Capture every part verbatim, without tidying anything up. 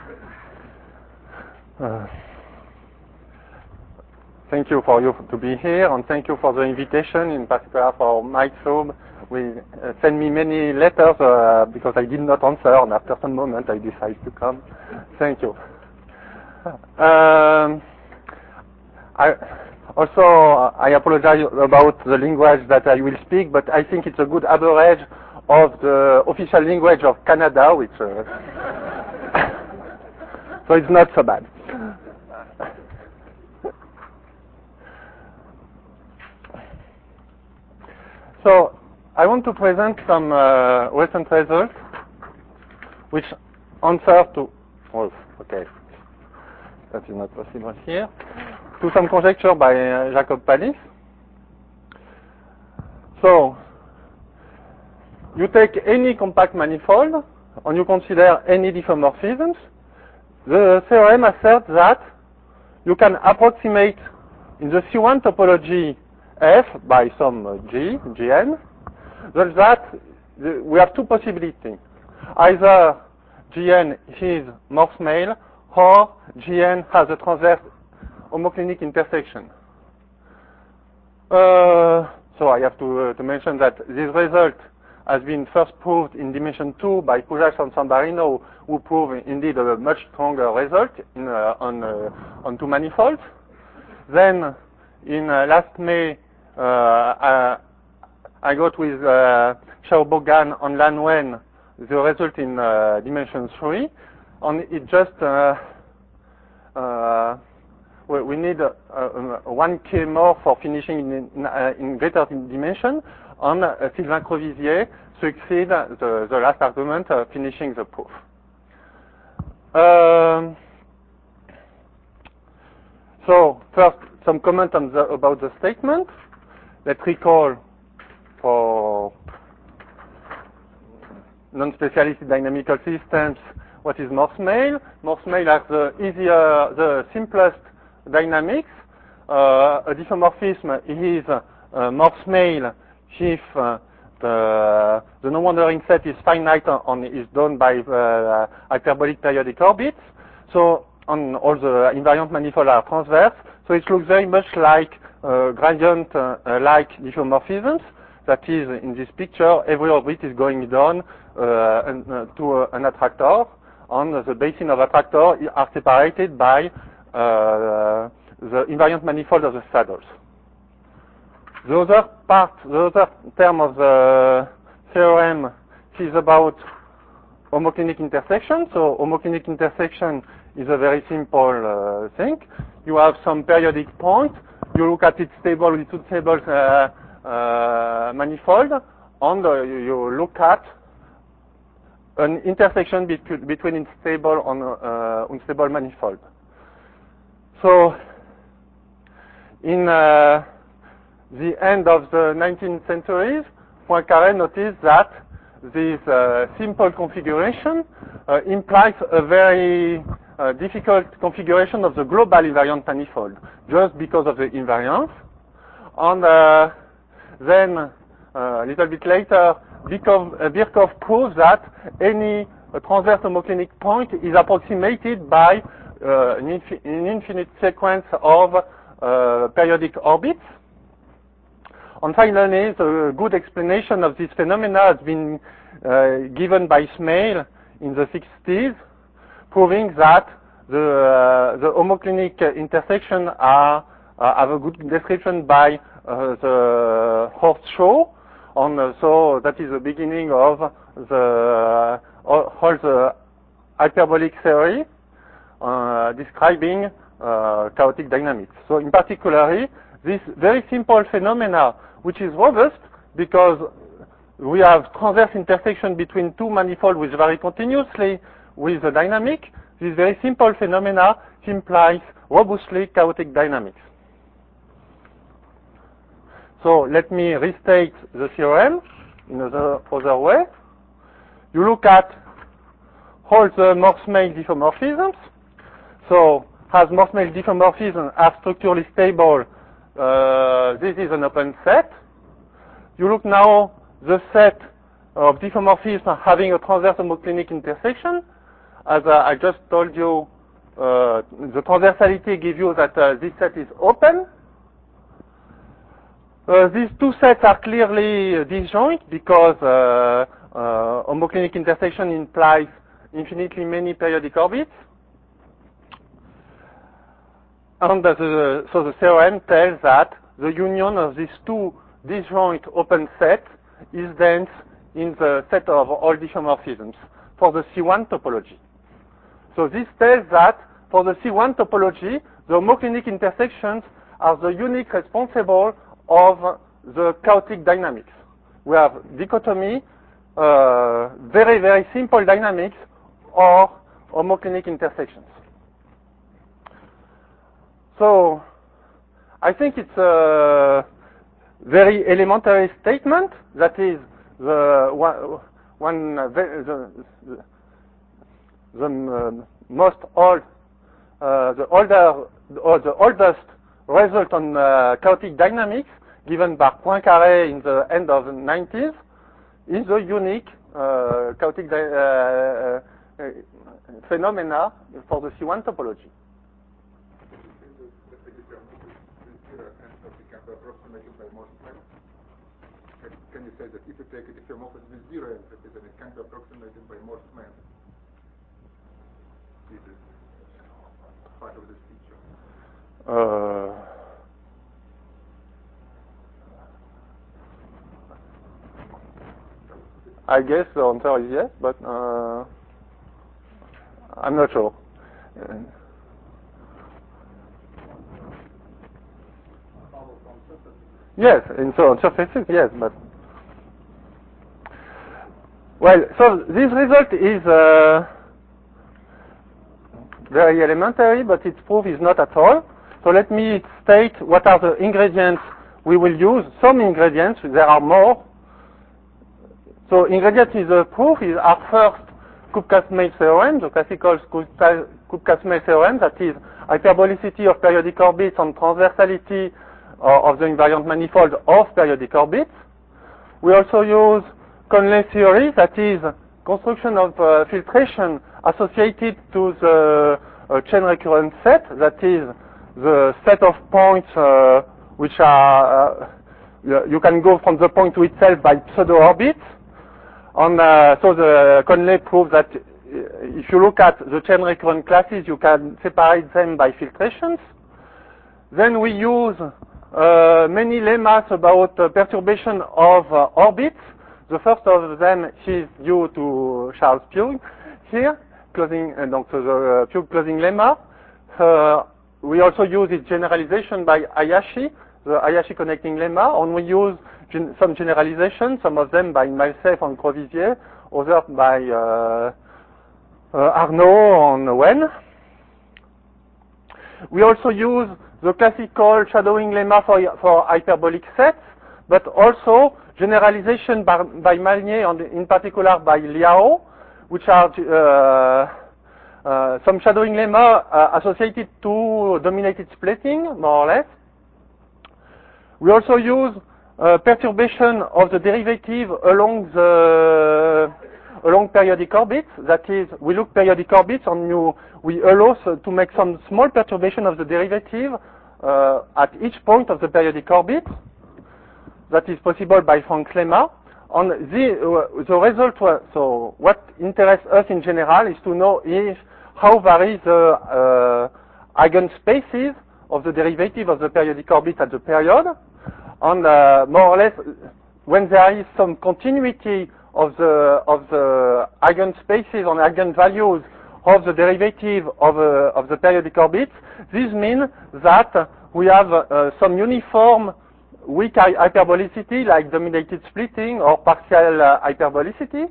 Uh, thank you for you to be here, and thank you for the invitation, in particular for Mike Sobe. We uh, sent me many letters uh, because I did not answer, and after some moment I decided to come. Thank you. Um, I also I apologize about the language that I will speak, but I think it's a good average of the official language of Canada, which uh, so it's not so bad. So I want to present some uh, recent results which answer to, oh, okay, that is not possible here, to some conjecture by uh, Jacob Pallis. So you take any compact manifold and you consider any diffeomorphisms. The theorem asserts that you can approximate in the C one topology F by some uh, G, Gn, such that the, we have two possibilities. Either Gn is Morse-Male or Gn has a transverse homoclinic intersection. Uh, so I have to, uh, to mention that this result has been first proved in dimension two by Pujac and Sambarino, who prove indeed a much stronger result in, uh, on, uh, on two manifolds. Then in uh, last May, uh, I, I got with uh, Xiaobo-Gan and Lan Wen the result in uh, dimension three, and it just uh, uh, we, we need uh, uh, one K more for finishing in, in, uh, in greater dimension, and uh, Sylvain Crevizier succeed the, the last argument, uh, finishing the proof. Um, so first, some comment on the, about the statement. Let's recall for non-specialistic dynamical systems what is Morse-Male. Morse-Male has the easier, the simplest dynamics. Uh, a diffeomorphism is uh, Morse-Male if uh, the, the non-wandering set is finite and is done by uh, hyperbolic periodic orbits. So on all the invariant manifolds are transverse. So it looks very much like uh, gradient-like uh, diffeomorphisms. That is, in this picture, every orbit is going down uh, and, uh, to uh, an attractor, and the basin of attractor are separated by uh, the invariant manifold of the saddles. The other part, the other term of the theorem is about homoclinic intersection. So homoclinic intersection is a very simple uh, thing. You have some periodic point. You look at its stable, its stable uh, uh, manifold, and uh, you look at an intersection between, between stable and uh, unstable manifold. So in uh, the end of the nineteenth century, Poincaré noticed that this uh, simple configuration uh, implies a very uh, difficult configuration of the global invariant manifold, just because of the invariance. And uh, then, uh, a little bit later, Birkhoff, uh, Birkhoff proves that any uh, transverse homoclinic point is approximated by uh, an, infi an infinite sequence of uh, periodic orbits. And finally, the good explanation of this phenomena has been uh, given by Smale in the sixties, proving that the, uh, the homoclinic intersection are, uh, have a good description by uh, the Horst show. And uh, so that is the beginning of the, uh, all the hyperbolic theory uh, describing uh, chaotic dynamics. So in particular, this very simple phenomena, which is robust because we have transverse intersection between two manifolds which vary continuously with the dynamic. This very simple phenomena implies robustly chaotic dynamics. So let me restate the theorem in another other way. You look at all the Morse-Male diffeomorphisms. So as Morse-Male diffeomorphisms are structurally stable, Uh, this is an open set. You look now the set of diffeomorphisms having a transverse homoclinic intersection, as uh, I just told you, uh, the transversality gives you that uh, this set is open. Uh, these two sets are clearly disjoint because uh, uh, homoclinic intersection implies infinitely many periodic orbits. And uh, the, so the theorem tells that the union of these two disjoint open sets is dense in the set of all diffeomorphisms for the C one topology. So this tells that for the C one topology, the homoclinic intersections are the unique responsible of the chaotic dynamics. We have dichotomy, uh, very, very simple dynamics, or homoclinic intersections. So I think it's a very elementary statement. That is the one, one uh, the, the, the um, most old, uh, the older or the oldest result on uh, chaotic dynamics given by Poincaré in the end of the nineties is the unique uh, chaotic uh, uh, phenomena for the C one topology. Can you say that if you take a diffeomorphism with zero entropy, then it can be approximated by Morse method? This is part of this feature. Uh, I guess the answer is yes, but uh, I'm not sure. Uh, yes, in so on surfaces, yes, but well, so this result is uh, very elementary, but its proof is not at all. So let me state what are the ingredients we will use. Some ingredients, there are more. So ingredients is the proof is our first Kupka-Smale theorem, the classical Kupka-Smale theorem, that is hyperbolicity of periodic orbits and transversality uh, of the invariant manifold of periodic orbits. We also use Conley theory, that is construction of uh, filtration associated to the uh, chain recurrent set, that is the set of points uh, which are, uh, you can go from the point to itself by pseudo-orbits. And uh, so the Conley proves that if you look at the chain recurrent classes, you can separate them by filtrations. Then we use uh, many lemmas about uh, perturbation of uh, orbits. The first of them is due to Charles Pugh here, closing, uh, donc so the uh, Pugh closing lemma. Uh, we also use its generalization by Hayashi, the Hayashi connecting lemma, and we use gen some generalizations, some of them by myself and Crozier, others by uh, uh, Arnaud and Wen. We also use the classical shadowing lemma for, for hyperbolic sets, but also generalization by, by Malnier and in particular by Liao, which are uh, uh, some shadowing lemma uh, associated to dominated splitting, more or less. We also use uh, perturbation of the derivative along the along periodic orbits. That is, we look periodic orbits and you, we allow so to make some small perturbation of the derivative uh, at each point of the periodic orbit. That is possible by Franck's lemma. And the, uh, the result, was, so what interests us in general is to know if how vary the uh, eigenspaces of the derivative of the periodic orbit at the period. And uh, more or less, when there is some continuity of the of the eigenspaces and eigenvalues of the derivative of uh, of the periodic orbits, this means that we have uh, some uniform weak hyperbolicity, like dominated splitting or partial uh, hyperbolicity.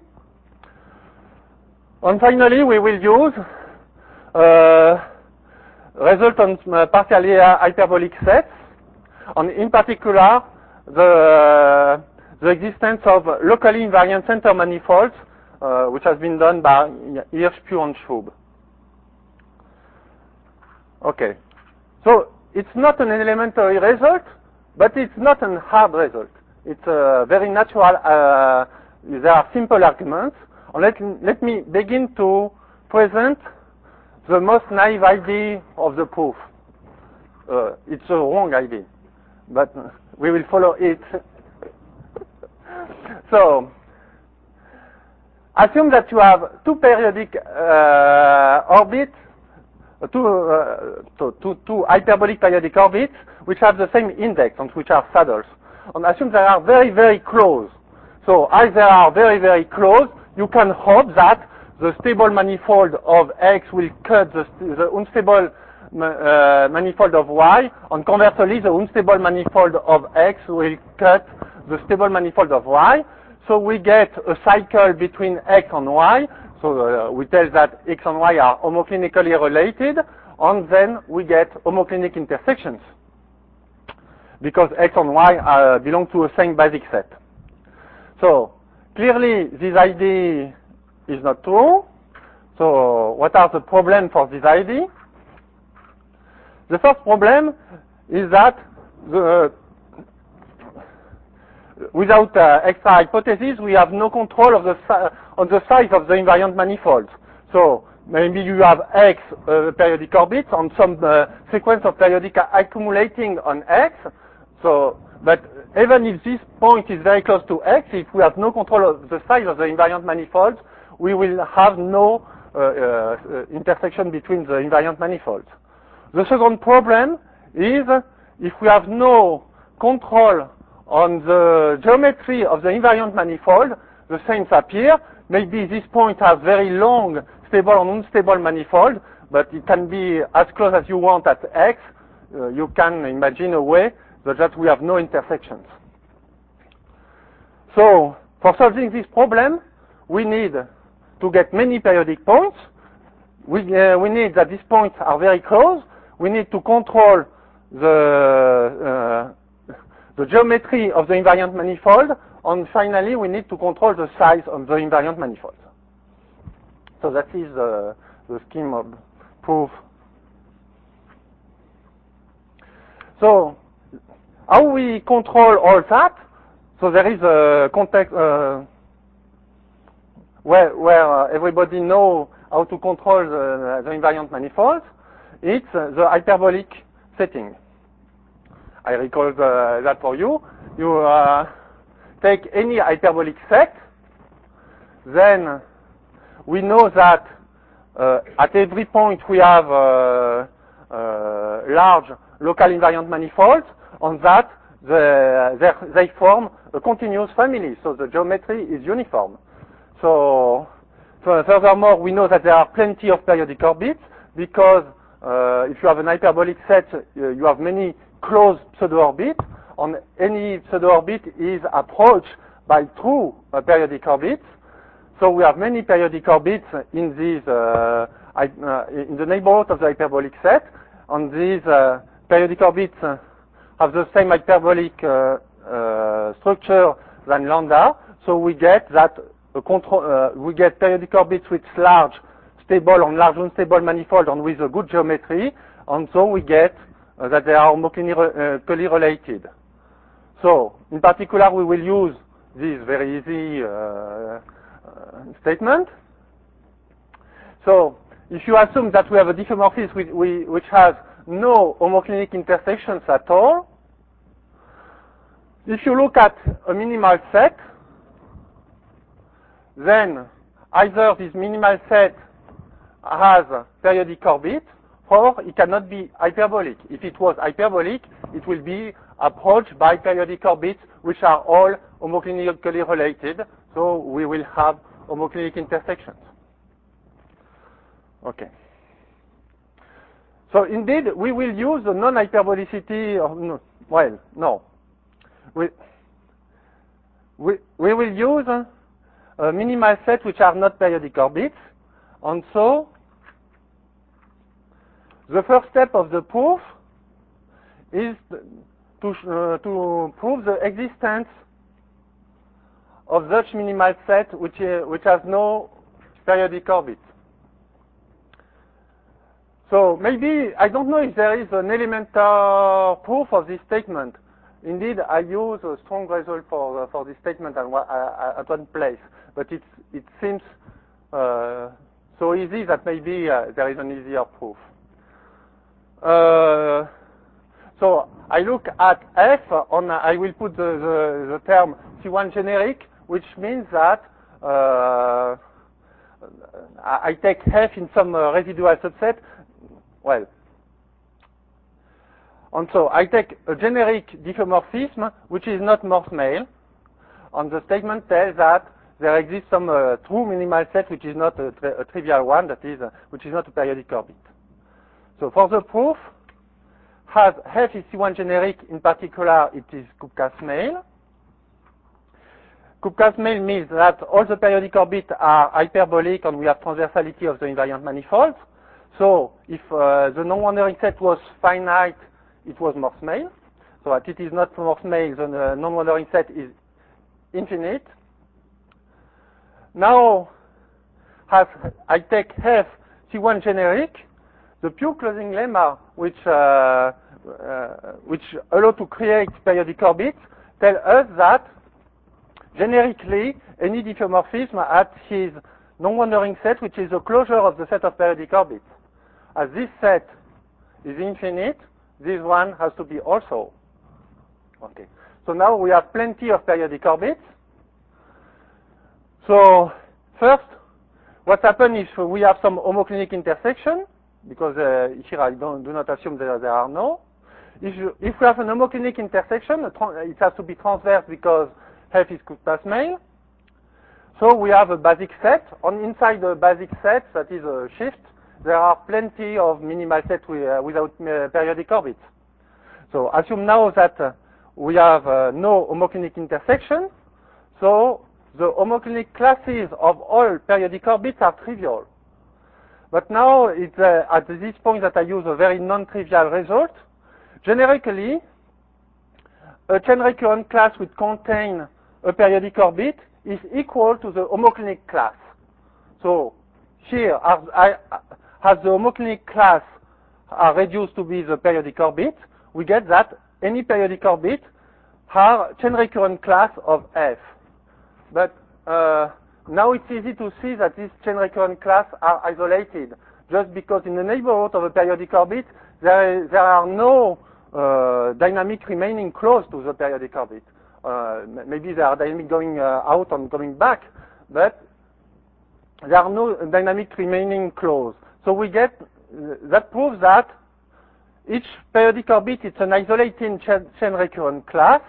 And finally, we will use uh, resultant uh, partially hyperbolic sets, and in particular, the, uh, the existence of locally invariant center manifolds, uh, which has been done by Hirsch, Pugh, and Schwab. Okay. So it's not an elementary result, but it's not a hard result. It's a very natural, uh, there are simple arguments. And let, let me begin to present the most naive idea of the proof. Uh, it's a wrong idea, but we will follow it. So, assume that you have two periodic uh, orbits, two, uh, two, two, two hyperbolic periodic orbits, which have the same index and which are saddles. And assume they are very, very close. So, as they are very, very close, you can hope that the stable manifold of X will cut the, the unstable uh, manifold of Y, and conversely, the unstable manifold of X will cut the stable manifold of Y. So we get a cycle between X and Y. So uh, we tell that X and Y are homoclinically related, and then we get homoclinic intersections, because X and Y uh, belong to the same basic set. So clearly, this idea is not true. So what are the problems for this idea? The first problem is that the, without uh, extra hypothesis, we have no control of the on the size of the invariant manifold. So maybe you have X uh, periodic orbits on some uh, sequence of periodic accumulating on X. So, but even if this point is very close to X, if we have no control of the size of the invariant manifold, we will have no uh, uh, intersection between the invariant manifolds. The second problem is if we have no control on the geometry of the invariant manifold, the same appear. Maybe this point has very long stable and unstable manifold, but it can be as close as you want at X. Uh, you can imagine a way that we have no intersections. So, for solving this problem, we need to get many periodic points. We, uh, we need that these points are very close. We need to control the, uh, the geometry of the invariant manifold. And finally, we need to control the size of the invariant manifold. So that is uh, the scheme of proof. So, how we control all that? So there is a context uh, where, where uh, everybody know how to control the, the invariant manifold. It's uh, the hyperbolic setting. I recall the, that for you. You uh, take any hyperbolic set, then we know that uh, at every point we have uh, uh, large local invariant manifolds, on that the, they form a continuous family, so the geometry is uniform. So, so furthermore, we know that there are plenty of periodic orbits, because uh, if you have an hyperbolic set, uh, you have many closed pseudo-orbits, and any pseudo-orbit is approached by true uh, periodic orbits. So we have many periodic orbits in these uh, uh, in the neighborhood of the hyperbolic set, and these uh, periodic orbits uh, have the same hyperbolic uh, uh, structure than lambda. So we get that uh, control. Uh, we get periodic orbits with large stable and large unstable manifold and with a good geometry, and so we get uh, that they are homoclinically uh, related. So in particular, we will use this very easy uh, uh, statement. So if you assume that we have a diffeomorphism which, which has no homoclinic intersections at all, if you look at a minimal set, then either this minimal set has periodic orbit, or it cannot be hyperbolic. If it was hyperbolic, it will be approached by periodic orbits which are all homoclinically related, so we will have homoclinic intersections. Okay. So indeed, we will use the non-hyperbolicity of, no, well, no. We, we, we will use a minimal set which are not periodic orbits, and so the first step of the proof is to, uh, to prove the existence of such minimal set which, uh, which has no periodic orbit. So maybe, I don't know if there is an elemental proof of this statement. Indeed, I use a strong result for, uh, for this statement at, uh, at one place, but it, it seems uh, so easy that maybe uh, there is an easier proof. Uh, so I look at F, on, I will put the, the, the term C one generic, which means that uh, I take F in some uh, residual subset. Well, and so I take a generic diffeomorphism, which is not Morse-Male, and the statement tells that there exists some uh, true minimal set, which is not a, tri a trivial one, that is, uh, which is not a periodic orbit. So for the proof, has F is C one generic, in particular, it is Kupkas-Male. Kupkas-Male means that all the periodic orbits are hyperbolic and we have transversality of the invariant manifold. So if uh, the non-wandering set was finite, it was Morse-Male. So that it is not Morse-Male, the uh, non-wandering set is infinite. Now, as I take F C one generic, the pure closing lemma, which uh, uh, which allow to create periodic orbits, tell us that generically any diffeomorphism at his non-wandering set, which is a closure of the set of periodic orbits. As this set is infinite, this one has to be also. Okay. So now we have plenty of periodic orbits. So first, what happens is we have some homoclinic intersection, because uh, here I don't, do not assume that there are no. If, you, if we have an homoclinic intersection, it has to be transverse because F is Kupkas-Male. So we have a basic set. On inside the basic set, that is a shift, there are plenty of minimal sets with, uh, without uh, periodic orbits. So assume now that uh, we have uh, no homoclinic intersection. So the homoclinic classes of all periodic orbits are trivial. But now it's uh, at this point that I use a very non-trivial result. Generically, a chain recurrent class which contains a periodic orbit is equal to the homoclinic class. So here, as, I, as the homoclinic class are reduced to be the periodic orbit, we get that any periodic orbit are chain recurrent class of F. But uh, now it's easy to see that these chain recurrent class are isolated, just because in the neighborhood of a periodic orbit, there, is, there are no uh, dynamic remaining close to the periodic orbit. Uh, maybe there are dynamic going uh, out and coming back, but there are no dynamic remaining close. So we get, uh, that proves that each periodic orbit is an isolated chain, chain recurrent class,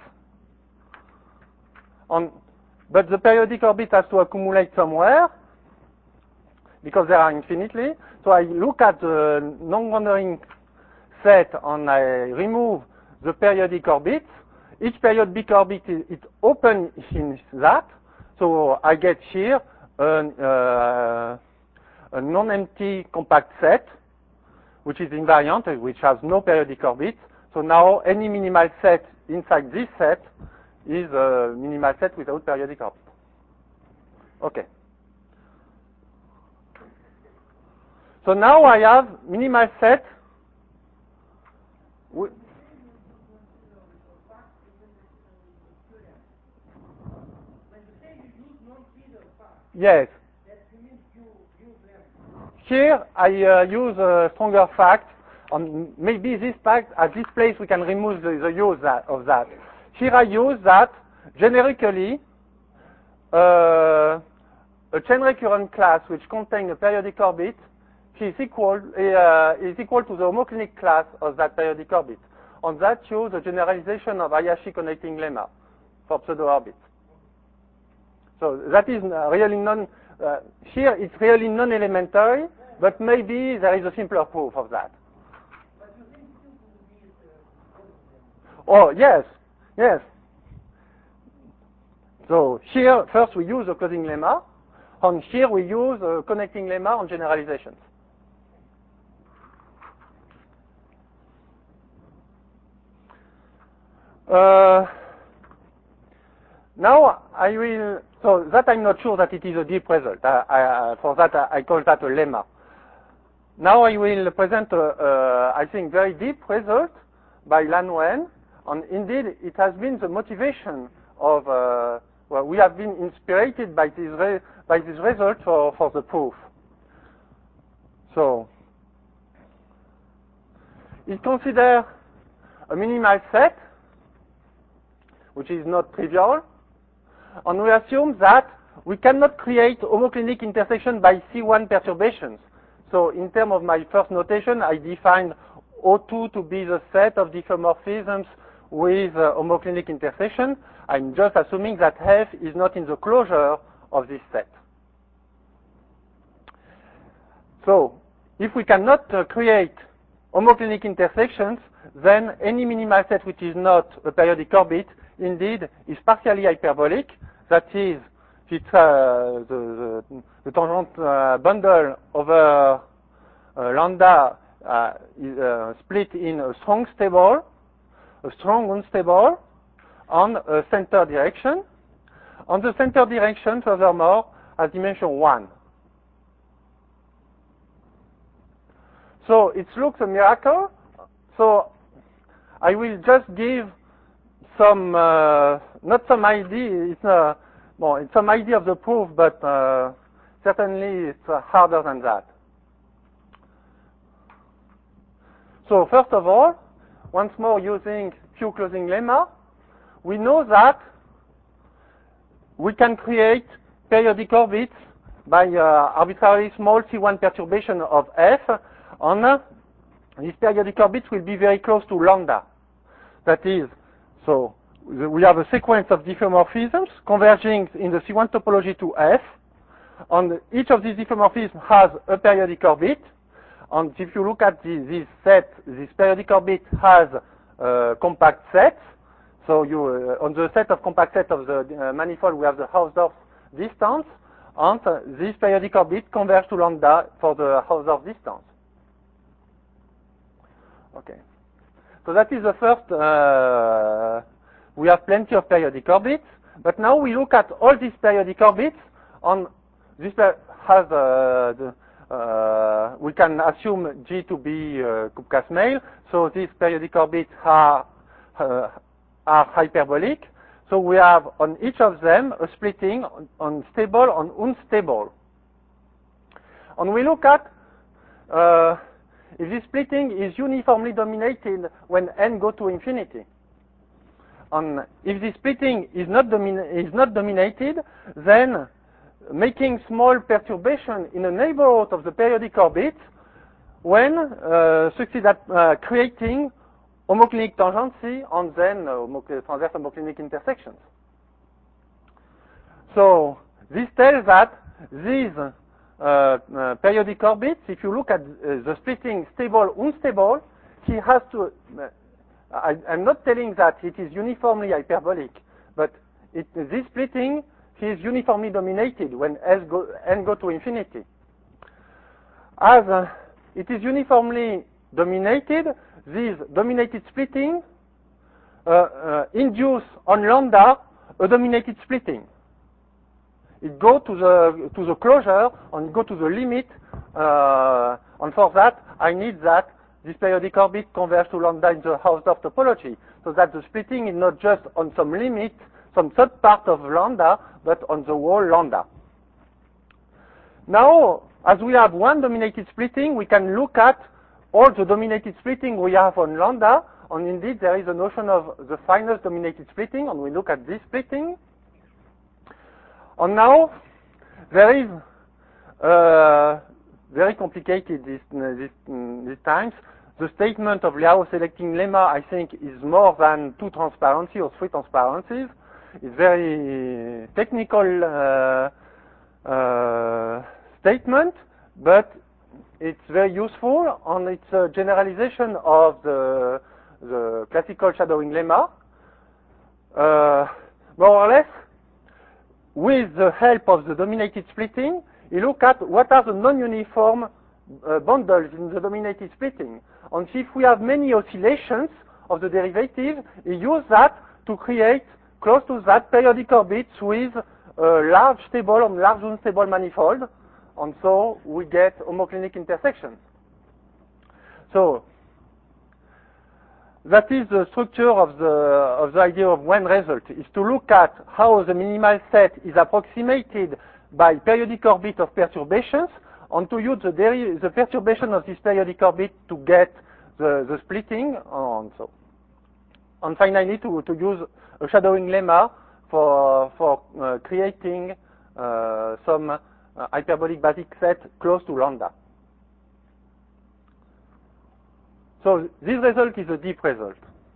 on, but the periodic orbit has to accumulate somewhere, because there are infinitely. So I look at the non-wandering set and I remove the periodic orbits. Each periodic orbit is, is open in that. So I get here an, uh, a non-empty compact set, which is invariant, which has no periodic orbits. So now any minimal set inside this set is a minimal set without periodic orbit. Okay. So now I have minimal set. Yes. Here I uh, use a stronger fact. On maybe this fact, at this place we can remove the, the use that, of that. Here I use that generically uh, a chain recurrent class which contains a periodic orbit is equal uh, is equal to the homoclinic class of that periodic orbit. On that, use the generalization of Hayashi connecting lemma for pseudo orbits. So that is really non. Uh, here it's really non-elementary, but maybe there is a simpler proof of that. Oh yes, yes. So here first we use a closing lemma, and here we use a connecting lemma on generalizations. Uh, now I will, so that I'm not sure that it is a deep result. I, I, for that I, I call that a lemma. Now I will present a, a I think, very deep result by Lanwen, and indeed it has been the motivation of, uh, well, we have been inspired by this, re, by this result for, for the proof. So it considers a minimal set, which is not trivial, and we assume that we cannot create homoclinic intersection by C one perturbations. So in terms of my first notation, I defined O two to be the set of diffeomorphisms with uh, homoclinic intersection. I'm just assuming that F is not in the closure of this set. So if we cannot uh, create homoclinic intersections, then any minimal set which is not a periodic orbit indeed is partially hyperbolic. That is, it's uh, the, the, the tangent uh, bundle over uh, lambda uh, is uh, split in a strong stable, a strong unstable, and a center direction. On the center direction, furthermore, has dimension one. So it looks a miracle. So I will just give some, uh, not some idea, it's, uh, well, it's some idea of the proof, but uh, certainly it's uh, harder than that. So first of all, once more using Q closing lemma, we know that we can create periodic orbits by uh, arbitrarily small C one perturbation of F, and uh, these periodic orbits will be very close to lambda. That is, so we have a sequence of diffeomorphisms converging in the C one topology to F, and each of these diffeomorphisms has a periodic orbit. And if you look at the, this set, this periodic orbit has uh, compact sets. So you, uh, on the set of compact set of the uh, manifold, we have the Hausdorff distance, and uh, this periodic orbit converges to lambda for the Hausdorff distance. Okay. So that is the first. Uh, we have plenty of periodic orbits, but now we look at all these periodic orbits. On this has uh, the. Uh, we can assume G to be uh, Kupka-Smale, so these periodic orbits are, uh, are hyperbolic. So we have on each of them a splitting on, on stable and unstable. And we look at uh, if this splitting is uniformly dominated when n go to infinity. And if this splitting is not, is not dominated, then making small perturbation in the neighborhood of the periodic orbit when uh, succeed at uh, creating homoclinic tangency and then uh, transverse homoclinic intersections. So this tells that these uh, uh, periodic orbits, if you look at uh, the splitting stable, unstable, he has to, uh, I, I'm not telling that it is uniformly hyperbolic, but it, this splitting is uniformly dominated when S go, n go to infinity. As uh, it is uniformly dominated, this dominated splitting uh, uh, induce on lambda a dominated splitting. It go to the to the closure and go to the limit, uh, and for that I need that this periodic orbit converge to lambda in the Hausdorff topology, so that the splitting is not just on some limit, some subpart of lambda, but on the whole lambda. Now, as we have one dominated splitting, we can look at all the dominated splitting we have on lambda, and indeed there is a notion of the finest dominated splitting, and we look at this splitting. And now, there is uh, very complicated this, this, these times. The statement of Liao selecting lemma, I think, is more than two transparencies or three transparencies. It's very technical uh, uh, statement, but it's very useful, and it's a generalization of the, the classical shadowing lemma. Uh, more or less, with the help of the dominated splitting, you look at what are the non-uniform uh, bundles in the dominated splitting. And if we have many oscillations of the derivative, you use that to create close to that periodic orbits with uh, large stable and large unstable manifold, and so we get homoclinic intersections. So that is the structure of the of the idea of one result, is to look at how the minimal set is approximated by periodic orbit of perturbations, and to use the, the perturbation of this periodic orbit to get the, the splitting, and so. And finally, to, to use a shadowing lemma for, for uh, creating uh, some uh, hyperbolic basic set close to lambda. So this result is a deep result.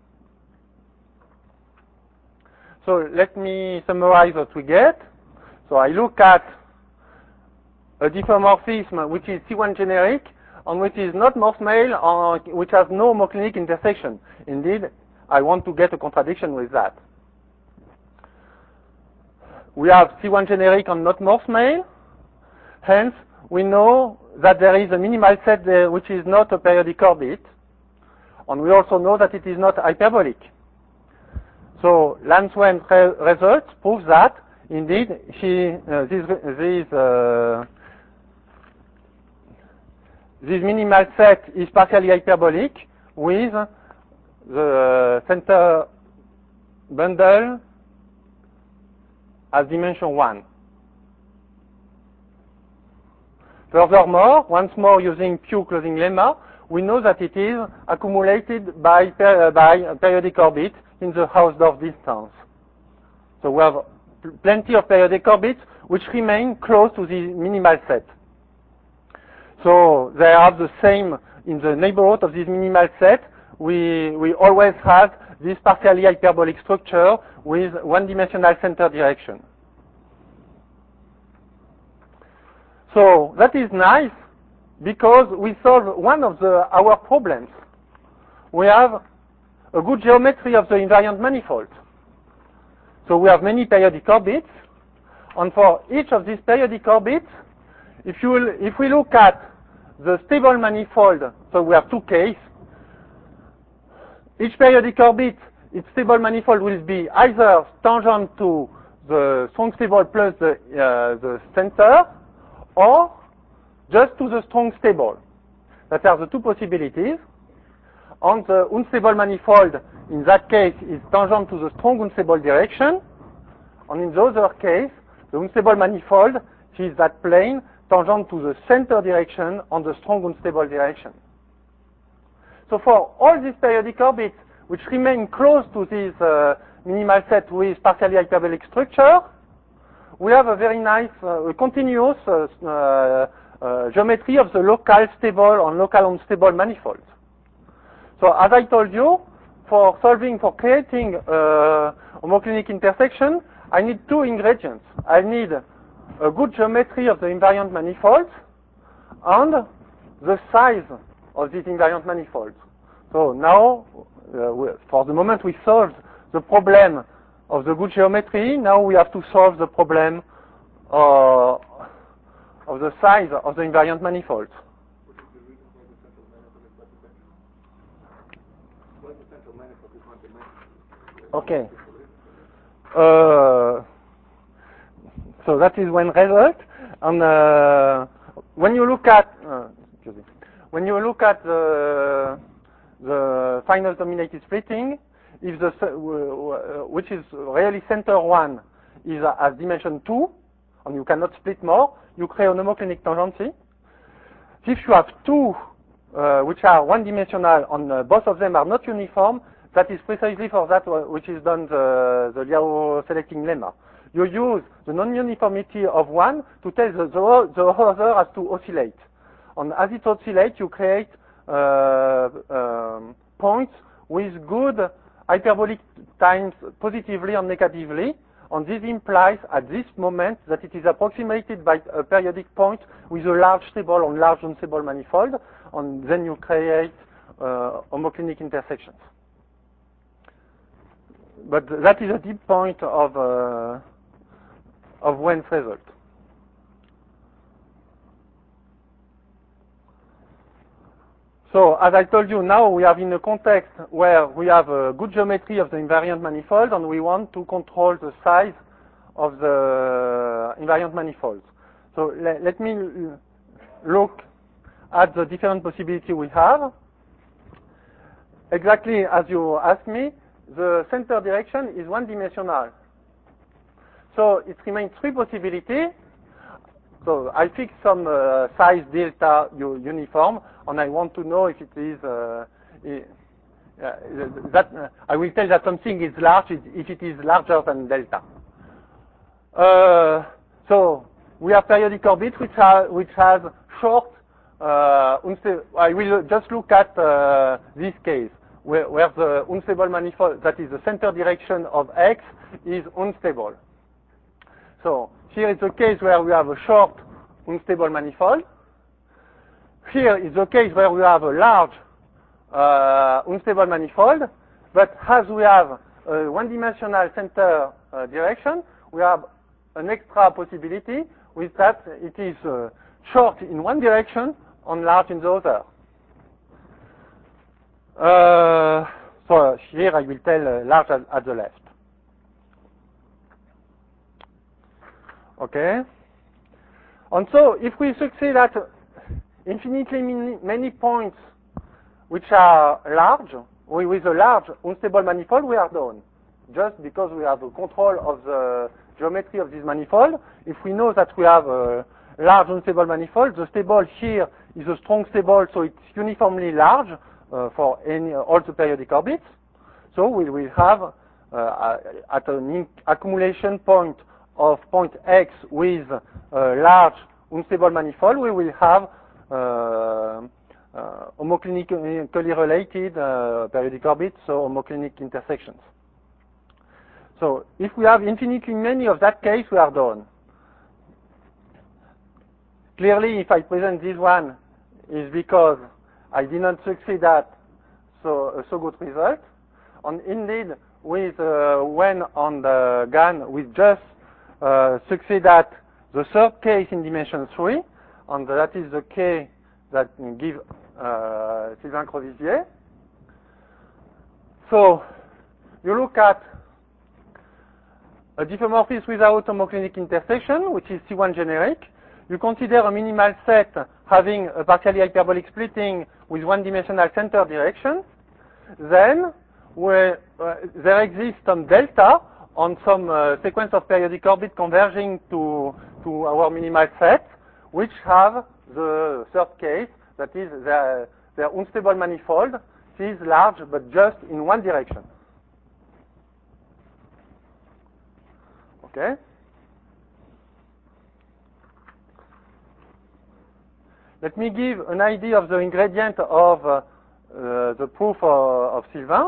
So let me summarize what we get. So I look at a diffeomorphism which is C one generic and which is not Morse-Male or which has no homoclinic intersection. Indeed, I want to get a contradiction with that. We have C one generic and not Morse-Male. Hence, we know that there is a minimal set there which is not a periodic orbit. And we also know that it is not hyperbolic. So Lanswen's re result proves that, indeed, she, uh, this, this, uh, this minimal set is partially hyperbolic with the center bundle as dimension one. Furthermore, once more using Q closing lemma, we know that it is accumulated by, per, uh, by periodic orbit in the Hausdorff distance. So we have pl plenty of periodic orbits which remain close to the minimal set. So they have the same in the neighborhood of this minimal set. We, we always have this partially hyperbolic structure with one-dimensional center direction. So that is nice because we solve one of the, our problems. We have a good geometry of the invariant manifold. So we have many periodic orbits, and for each of these periodic orbits, if, you will, if we look at the stable manifold, so we have two cases. Each periodic orbit, its stable manifold will be either tangent to the strong stable plus the, uh, the center, or just to the strong stable. That are the two possibilities. And the unstable manifold, in that case, is tangent to the strong unstable direction. And in the other case, the unstable manifold is that plane tangent to the center direction and the strong unstable direction. So for all these periodic orbits which remain close to this uh, minimal set with partially hyperbolic structure, we have a very nice uh, continuous uh, uh, uh, geometry of the local stable and local unstable manifolds. So as I told you, for solving, for creating a homoclinic intersection, I need two ingredients. I need a good geometry of the invariant manifolds and the size of these invariant manifolds. So now, uh, we, for the moment, we solved the problem of the good geometry. Now we have to solve the problem uh, of the size of the invariant manifolds. Okay. Uh, so that is one result. And uh, when you look at uh, excuse me, when you look at the the final dominated splitting, if the uh, which is really center one is as dimension two, and you cannot split more, you create an homoclinic tangency. If you have two uh, which are one-dimensional and uh, both of them are not uniform, that is precisely for that which is done the, the Liao selecting lemma. You use the non-uniformity of one to tell the, the, the other has to oscillate. And as it oscillates, you create uh, um, points with good hyperbolic times positively and negatively. And this implies at this moment that it is approximated by a periodic point with a large stable and large unstable manifold. And then you create uh, homoclinic intersections. But that is a deep point of, uh, of Wen's result. So, as I told you, now we are in a context where we have a good geometry of the invariant manifold and we want to control the size of the invariant manifolds. So, le let me look at the different possibilities we have. Exactly as you asked me, the center direction is one-dimensional. So it remains three possibilities. So I fix some uh, size delta uniform, and I want to know if it is uh, uh, that uh, I will tell that something is large if it is larger than delta. Uh, so we have periodic orbit which has which has short. Uh, I will just look at uh, this case where, where the unstable manifold, that is the center direction of X, is unstable. So here is the case where we have a short unstable manifold. Here is the case where we have a large uh, unstable manifold, but as we have a one-dimensional center uh, direction, we have an extra possibility with that it is uh, short in one direction and large in the other. Uh, so here I will tell uh, large at, at the left. Okay. And so if we succeed at infinitely many, many points which are large, with a large unstable manifold, we are done. Just because we have a control of the geometry of this manifold. If we know that we have a large unstable manifold, the stable here is a strong stable, so it's uniformly large uh, for any, uh, all the periodic orbits. So we will have uh, at an accumulation point of point X with a large unstable manifold, we will have uh, uh, homoclinically related uh, periodic orbits, so homoclinic intersections. So if we have infinitely many of that case, we are done. Clearly, if I present this one, is because I did not succeed at so a so good result. And indeed, with uh, when on the GAN, we just uh, succeed at the third case in dimension three, and that is the K that give uh, Sylvain Crevisier. So you look at a diffeomorphism without homoclinic intersection, which is C one generic. You consider a minimal set having a partially hyperbolic splitting with one-dimensional center direction. Then where, uh, there exists some delta on some uh, sequence of periodic orbit converging to, to our minimal set, which have the third case, that is their, their unstable manifold is large but just in one direction. Okay? Let me give an idea of the ingredient of uh, uh, the proof of, of Sylvain.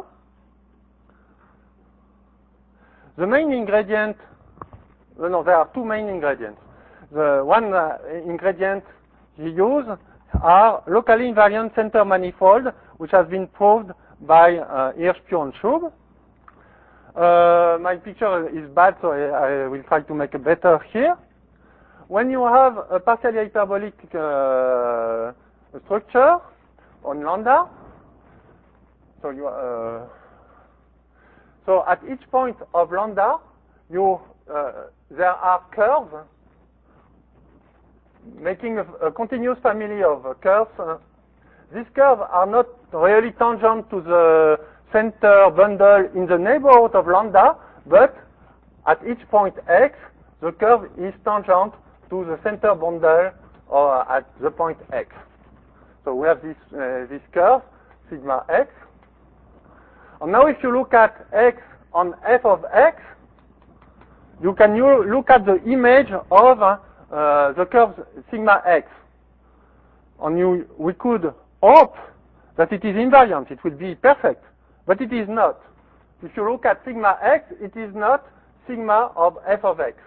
The main ingredient, no, no, there are two main ingredients. The one uh, ingredient he used are locally invariant center manifold, which has been proved by uh, Hirsch, Pure, and Schub. Uh, my picture is bad, so I, I will try to make it better here. When you have a partially hyperbolic uh, structure on lambda, so you uh, so at each point of lambda, you uh, there are curves making a, a continuous family of uh, curves. Uh, these curves are not really tangent to the center bundle in the neighborhood of lambda, but at each point x, the curve is tangent to the center bundle or at the point x. So we have this, uh, this curve, sigma x. And now if you look at x on f of x, you can look at the image of uh, the curve sigma x. And you, we could hope that it is invariant, it will be perfect, but it is not. If you look at sigma x, it is not sigma of f of x.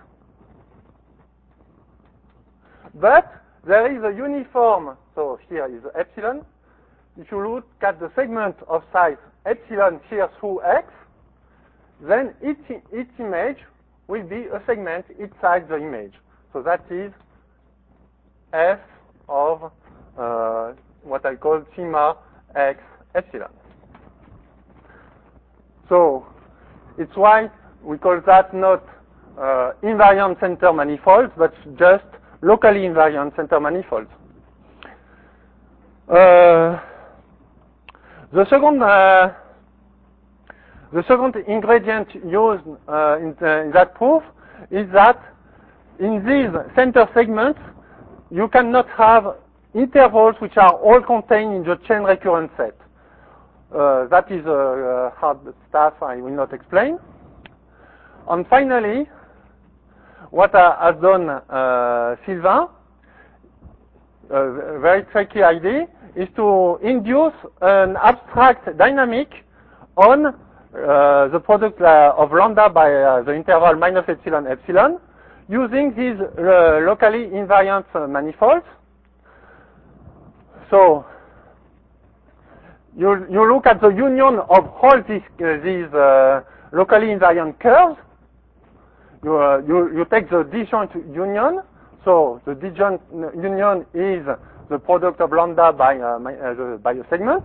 But there is a uniform, so here is epsilon. If you look at the segment of size epsilon here through x, then each, each image will be a segment inside the image. So that is f of uh, what I call sigma x epsilon. So it's why we call that not uh, invariant center manifolds, but just locally invariant center manifolds. Uh, the second uh, the second ingredient used uh, in, the, in that proof is that in these center segments you cannot have intervals which are all contained in the chain recurrent set. Uh, that is uh, uh, hard stuff I will not explain. And finally, what uh, has done uh, Sylvain, a very tricky idea, is to induce an abstract dynamic on uh, the product uh, of lambda by uh, the interval minus epsilon epsilon using these uh, locally invariant uh, manifolds. So you, you look at the union of all these, uh, these uh, locally invariant curves. You, uh, you, you take the disjoint union. So the disjoint union is the product of lambda by, uh, my, uh, the, by a segment.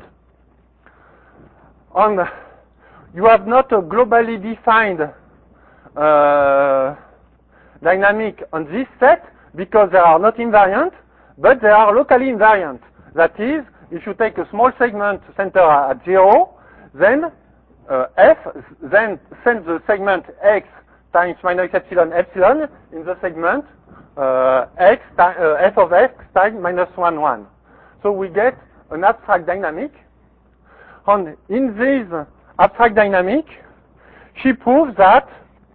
And you have not a globally defined uh, dynamic on this set because they are not invariant, but they are locally invariant. That is, if you take a small segment center at zero, then uh, f, then send the segment x times minus epsilon epsilon in the segment uh, x uh, f of x times minus one one. So we get an abstract dynamic. And in this abstract dynamic, she proves that,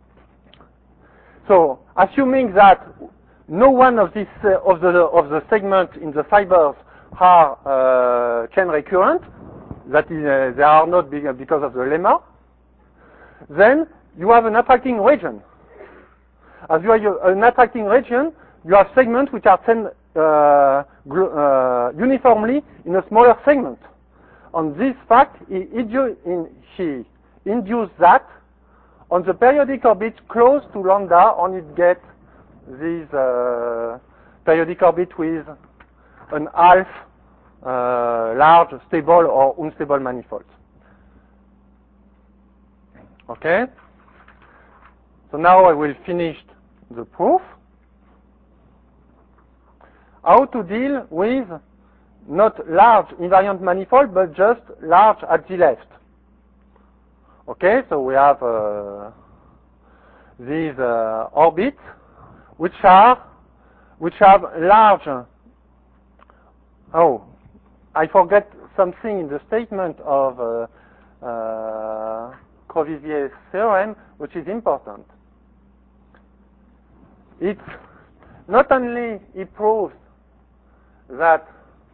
so assuming that no one of, this, uh, of, the, of the segments in the fibers are uh, chain recurrent, that is, uh, they are not because of the lemma, then you have an attracting region. As you have an attracting region, you have segments which are sent uh, uh, uniformly in a smaller segment. On this fact, he, in, he induced that on the periodic orbit close to lambda, and it gets this uh, periodic orbit with an half uh, large stable or unstable manifold. Okay? So now I will finish the proof. How to deal with not large invariant manifold, but just large at the left. Okay, so we have uh, these uh, orbits which are which have large. Oh, I forget something in the statement of uh, uh, Crovizier's theorem, which is important. It's not only it proves that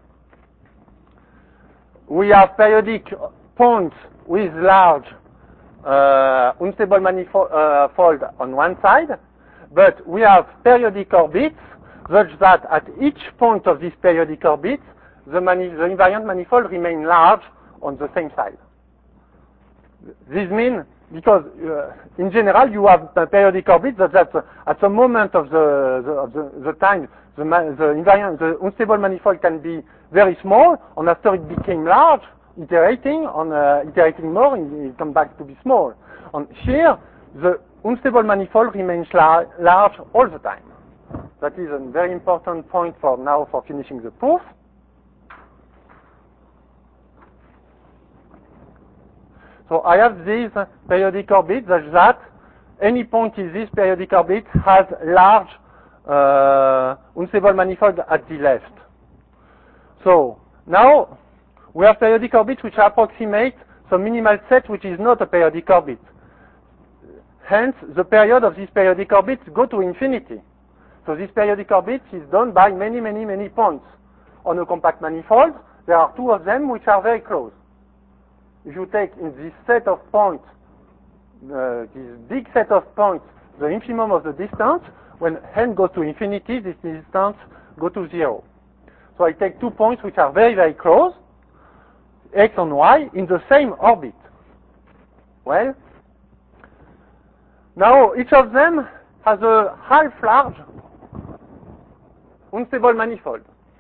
we have periodic points with large uh, unstable manifold uh, on one side, but we have periodic orbits such that at each point of this periodic orbit, the, mani the invariant manifold remain large on the same side. This means because uh, in general you have a periodic orbit that, that uh, at the moment of the, the, of the, the time the, the invariant, the unstable manifold can be very small, and after it became large, iterating on uh, iterating more, it comes back to be small. And here the unstable manifold remains lar large all the time. That is a very important point for now for finishing the proof. So I have these periodic orbits such that any point in this periodic orbit has large uh, unstable manifold at the left. So now we have periodic orbits which approximate some minimal set which is not a periodic orbit. Hence, the period of this periodic orbit go to infinity. So this periodic orbit is done by many, many, many points. On a compact manifold, there are two of them which are very close. If you take in this set of points, uh, this big set of points, the infimum of the distance, when n goes to infinity, this distance goes to zero. So I take two points which are very, very close, x and y, in the same orbit. Well, now each of them has a half-large unstable manifold.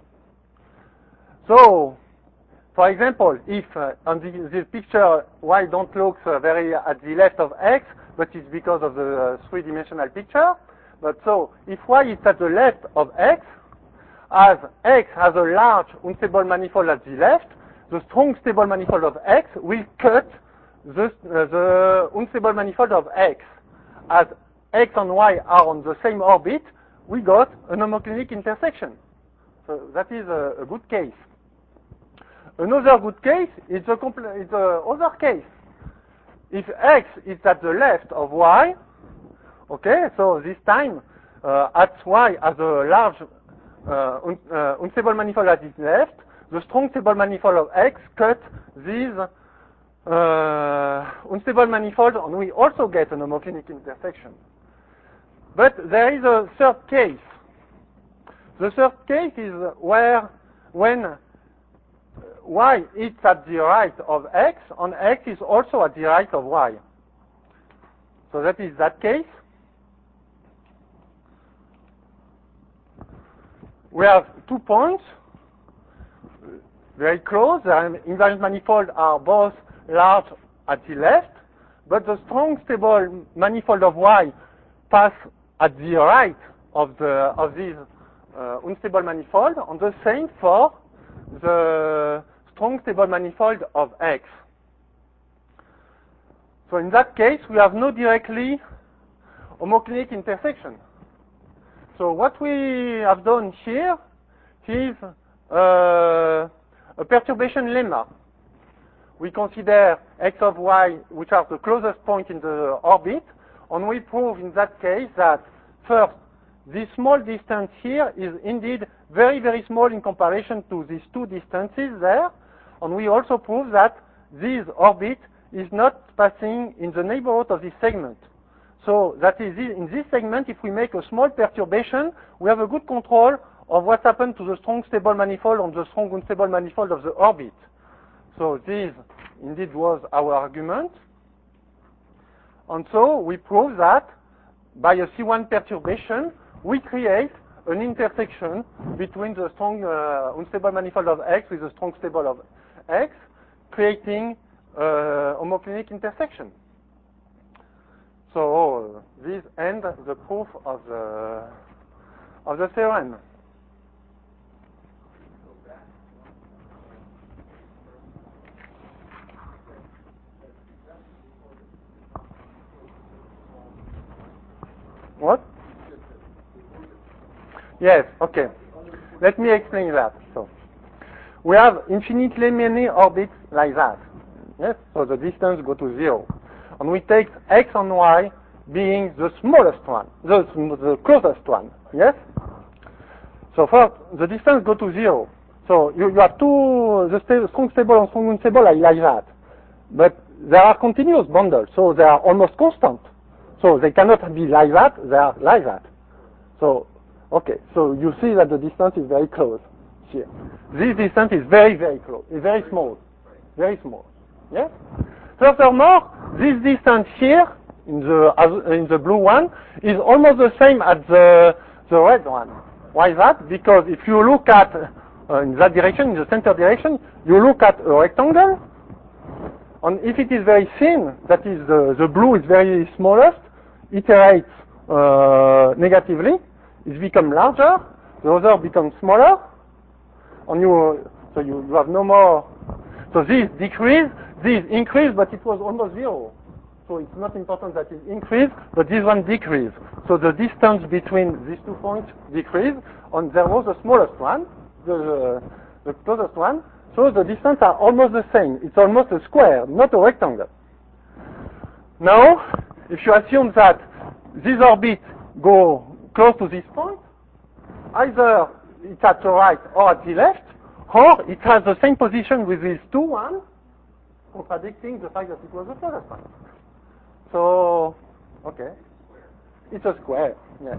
So, for example, if uh, on the, this picture y don't look uh, very at the left of x, but it's because of the uh, three-dimensional picture. But so, if y is at the left of x, as x has a large unstable manifold at the left, the strong stable manifold of x will cut the, uh, the unstable manifold of x. As x and y are on the same orbit, we got an homoclinic intersection. So that is a, a good case. Another good case is the, compl- is the other case. If x is at the left of y, okay, so this time uh, at y as a large uh, un- uh, unstable manifold at its left, the strong stable manifold of x cut these uh, unstable manifolds, and we also get an homoclinic intersection. But there is a third case. The third case is where when y is at the right of x, and x is also at the right of y. So that is that case. We have two points, very close. The invariant manifolds are both large at the left, but the strong stable manifold of y pass at the right of the of these uh, unstable manifold, and the same for the strong stable manifold of x. So in that case, we have no directly homoclinic intersection. So what we have done here is uh, a perturbation lemma. We consider x of y, which are the closest point in the orbit, and we prove in that case that first, this small distance here is indeed very, very small in comparison to these two distances there, and we also prove that this orbit is not passing in the neighborhood of this segment. So that is, in this segment, if we make a small perturbation, we have a good control of what happened to the strong stable manifold and the strong unstable manifold of the orbit. So this indeed was our argument. And so we prove that by a C one perturbation, we create an intersection between the strong uh, unstable manifold of x with the strong stable of x, creating a homoclinic intersection. So uh, this ends the proof of the of the theorem. What? Yes, okay. Let me explain that. So we have infinitely many orbits like that. Yes, so the distance go to zero. And we take x and y being the smallest one, the, the closest one. Yes? So first, the distance go to zero. So you, you have two, the sta strong stable and strong unstable are like that. But they are continuous bundles, so they are almost constant. So they cannot be like that, they are like that. So, okay, so you see that the distance is very close here. This distance is very, very close, it's very small, very small. Yes? Furthermore, this distance here, in the, in the blue one, is almost the same as the, the red one. Why is that? Because if you look at, uh, in that direction, in the center direction, you look at a rectangle, and if it is very thin, that is the, the blue is very smallest, iterates uh, negatively, it becomes larger, the other becomes smaller, and you, so you, you have no more, so this decrease, this increase, but it was almost zero. So it's not important that it increased, but this one decreased. So the distance between these two points decreased, and there was the smallest one, the, the closest one. So the distance are almost the same. It's almost a square, not a rectangle. Now, if you assume that these orbits go close to this point, either it's at the right or at the left, or it has the same position with these two ones, contradicting the fact that it was the closest one. So, okay, it's a square, yeah.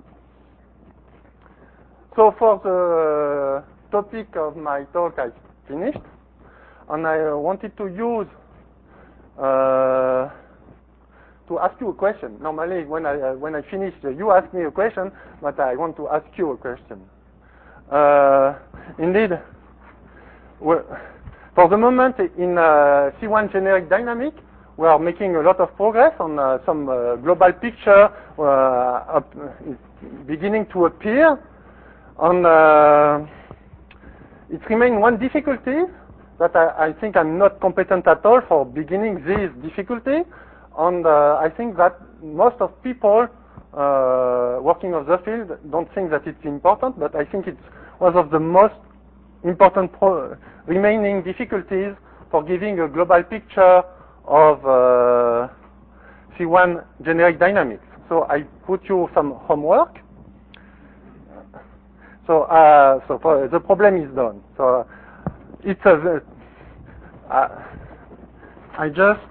So for the topic of my talk, I finished, and I wanted to use uh, to ask you a question. Normally, when I uh, when I finish, uh, you ask me a question, but I want to ask you a question. Uh, indeed, well, for the moment in uh, C one generic dynamic, we are making a lot of progress on uh, some uh, global picture uh, up, beginning to appear. And uh, it remains one difficulty that I, I think I'm not competent at all for beginning this difficulty. And uh, I think that most of people uh, working on the field don't think that it's important, but I think it's one of the most important pro remaining difficulties for giving a global picture of uh, C one generic dynamics. So I put you some homework. So, uh, so for, the problem is done. So it's a. Uh, I just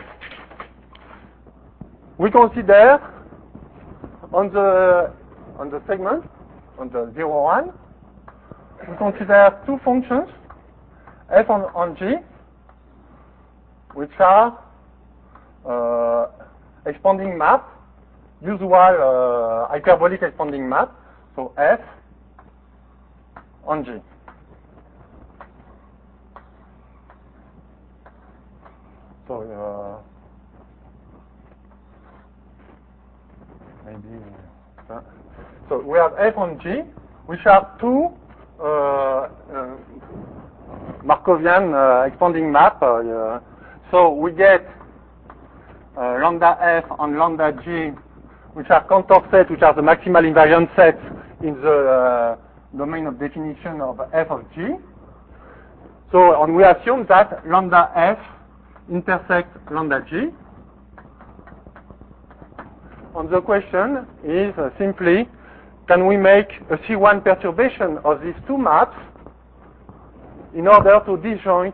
we consider on the on the segment on the zero one we consider two functions f on, on g, which are uh, expanding map, usual uh, hyperbolic expanding map. So f on g. So uh, maybe uh, so we have f on g, which are two uh, uh, Markovian uh, expanding map. Uh, so we get uh, lambda f on lambda g, which are Cantor sets, which are the maximal invariant sets in the uh, domain of definition of f of g. So, and we assume that lambda f intersects lambda g. And the question is uh, simply, can we make a C one perturbation of these two maps in order to disjoint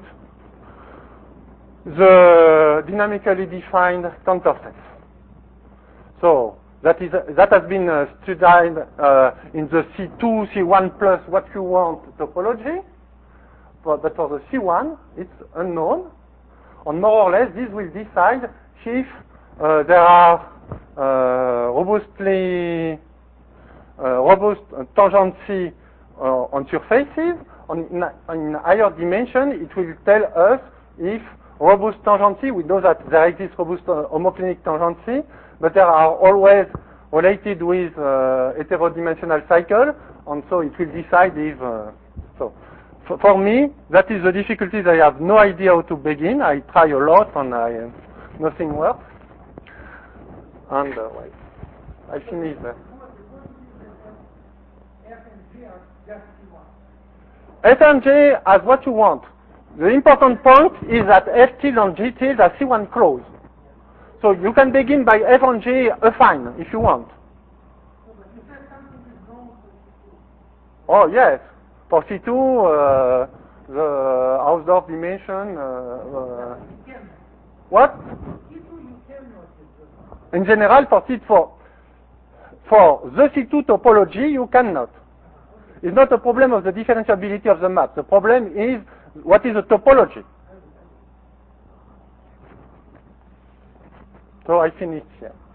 the dynamically defined Cantor sets? So that is uh, that has been uh, studied uh, in the C two, C one plus what you want topology, but, but for the C one, it's unknown. And more or less, this will decide if uh, there are uh, robustly uh, robust uh, tangency uh, on surfaces. On, in, in higher dimension, it will tell us if robust tangency, we know that there exists robust uh, homoclinic tangency, but they are always related with uh, heterodimensional cycle, and so it will decide if. Uh, so, for, for me, that is the difficulty. I have no idea how to begin. I try a lot, and I, uh, nothing works. And uh, wait, I finish there. F and G as what you want. The important point is that F tilde and G tilde are C one close. So you can begin by F and G affine if you want. Oh yes, for C two, uh, the Hausdorff dimension. Uh, uh, what? In general, for C two, for the C two topology, you cannot. It's not a problem of the differentiability of the map. The problem is what is the topology. So I finish here.